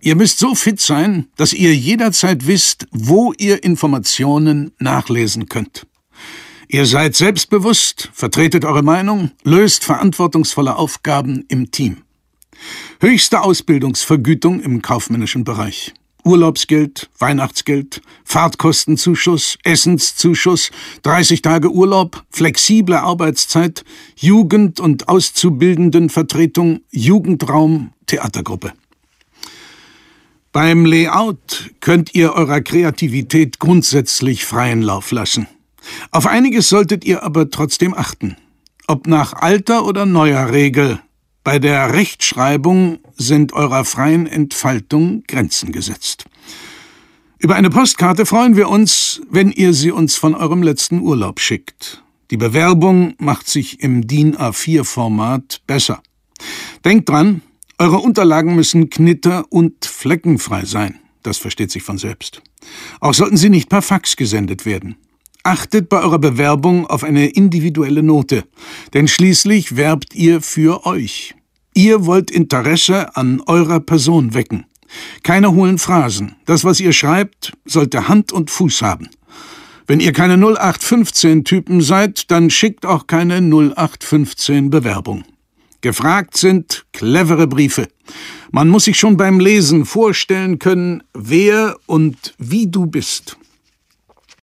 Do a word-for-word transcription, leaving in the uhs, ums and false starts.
Ihr müsst so fit sein, dass ihr jederzeit wisst, wo ihr Informationen nachlesen könnt. Ihr seid selbstbewusst, vertretet eure Meinung, löst verantwortungsvolle Aufgaben im Team. Höchste Ausbildungsvergütung im kaufmännischen Bereich. Urlaubsgeld, Weihnachtsgeld, Fahrtkostenzuschuss, Essenszuschuss, dreißig Tage Urlaub, flexible Arbeitszeit, Jugend- und Auszubildendenvertretung, Jugendraum, Theatergruppe. Beim Layout könnt ihr eurer Kreativität grundsätzlich freien Lauf lassen. Auf einiges solltet ihr aber trotzdem achten. Ob nach alter oder neuer Regel, bei der Rechtschreibung sind eurer freien Entfaltung Grenzen gesetzt. Über eine Postkarte freuen wir uns, wenn ihr sie uns von eurem letzten Urlaub schickt. Die Bewerbung macht sich im DIN A vier Format besser. Denkt dran, eure Unterlagen müssen knitter- und fleckenfrei sein. Das versteht sich von selbst. Auch sollten sie nicht per Fax gesendet werden. Achtet bei eurer Bewerbung auf eine individuelle Note, denn schließlich werbt ihr für euch. Ihr wollt Interesse an eurer Person wecken. Keine hohlen Phrasen. Das, was ihr schreibt, sollte Hand und Fuß haben. Wenn ihr keine null acht fünfzehn Typen seid, dann schickt auch keine null acht fünfzehn Bewerbung. Gefragt sind clevere Briefe. Man muss sich schon beim Lesen vorstellen können, wer und wie du bist.